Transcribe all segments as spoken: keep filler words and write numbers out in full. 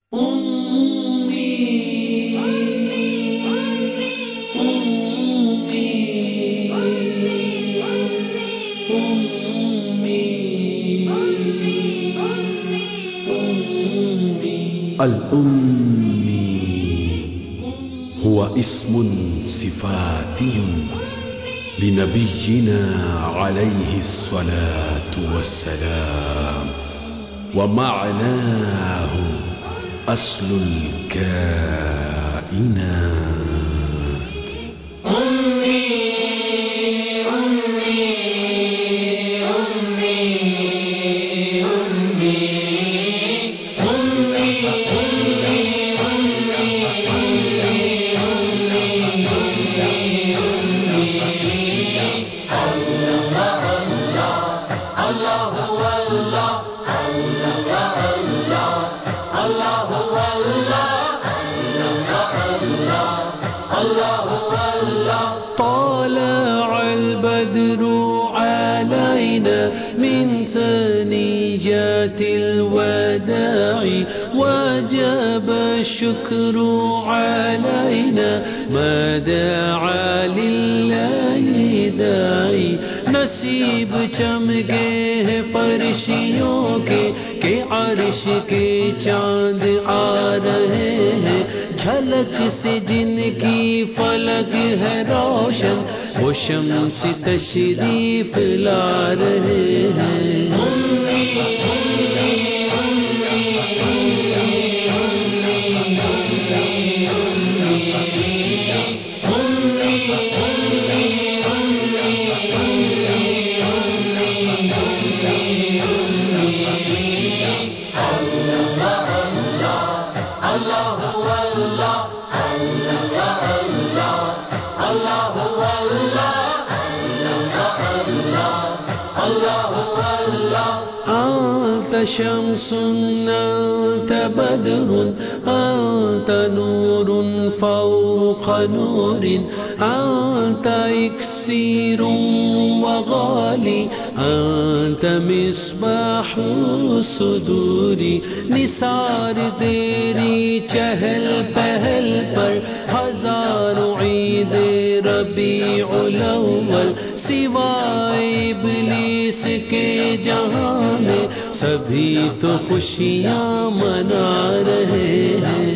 الأمي هو اسم صفاتي لنبينا عليه الصلاة والسلام، ومعناه أصل الكائنات. طلع البدر علينا من ثنيات الوداع، وجب الشكر علينا ما دعا لله داعي. نصیب چمکے ہیں فرشیوں کے کہ عرش کے چاند آ رہے ہیں، جھلک سے جن کی فلک ہے روشن، وہ شمس تشریف لا رہے ہیں۔ أنت شمس أنت بدر أنت نور فوق نور، أنت إكسير وغالي أنت مصباح الصدور۔ نثار تیری چہل پہل پر ہزاروں عید ربیع الاول، سوائے ابلیس کے جہاں میں سبھی تو خوشیاں منا رہے ہیں۔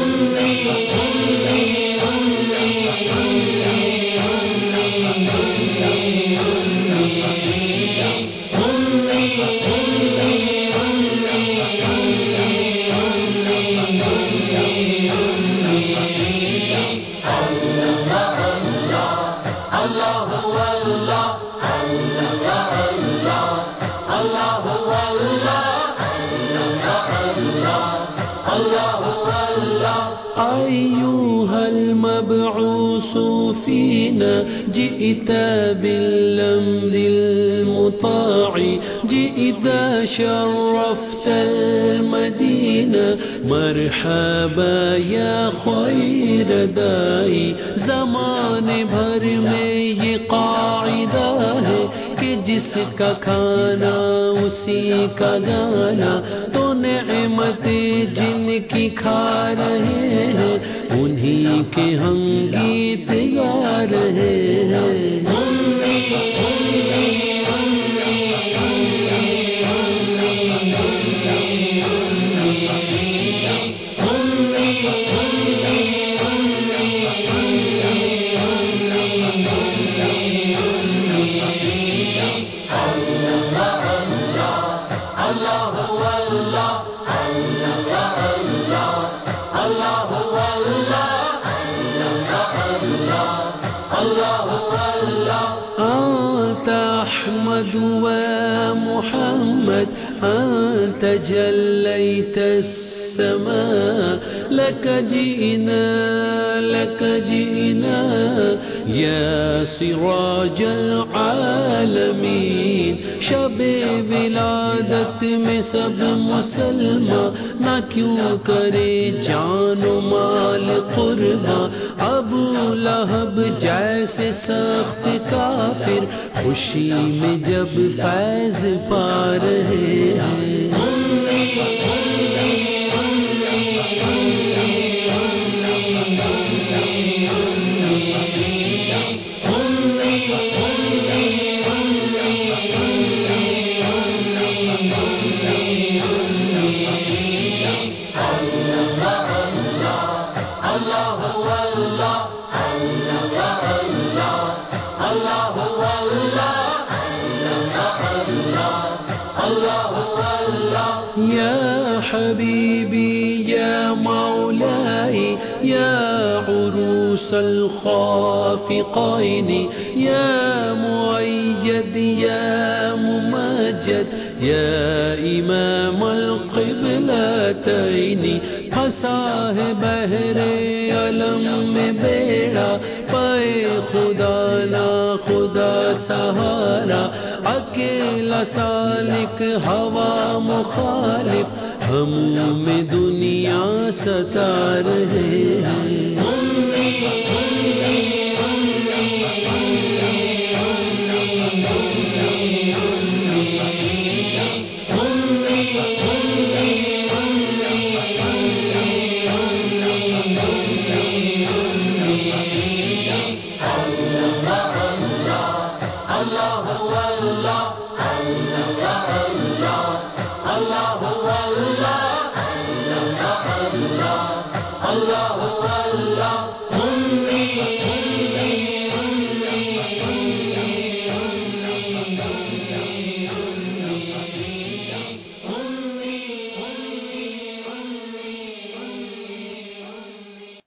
أيها المبعوث فينا جئت بالأمر المطاع، جئت شرفت المدينة مرحبا يا خير داعي۔ زمان بھر میں یہ قاعدہ ہے کہ جس کا کھانا اسی کا گانا، تو نعمت جن کی کھا رہے ہیں انہی کے ہم گیت گا رہے ہیں۔ أنت أحمد ومحمد أنت جليت السماء، لك جئنا لك جئنا يا سراج العالمين۔ شب ولادت میں سب مسلمان نہ کیوں کرے جان و مال قربان، ابو لہب جیسے سخت کافر خوشی میں جب فیض پا رہے ہیں۔ حبيبي يا مولاي يا عروس الخافقين يا مؤيد يا ممجد يا إمام القبلتين پھنسا ہے بحر علم میں بیڑا پائے خدا نا خدا سہارا اکیلا سالک ہوا مخالف ہم میں دنیا ستا رہے ہیں Allah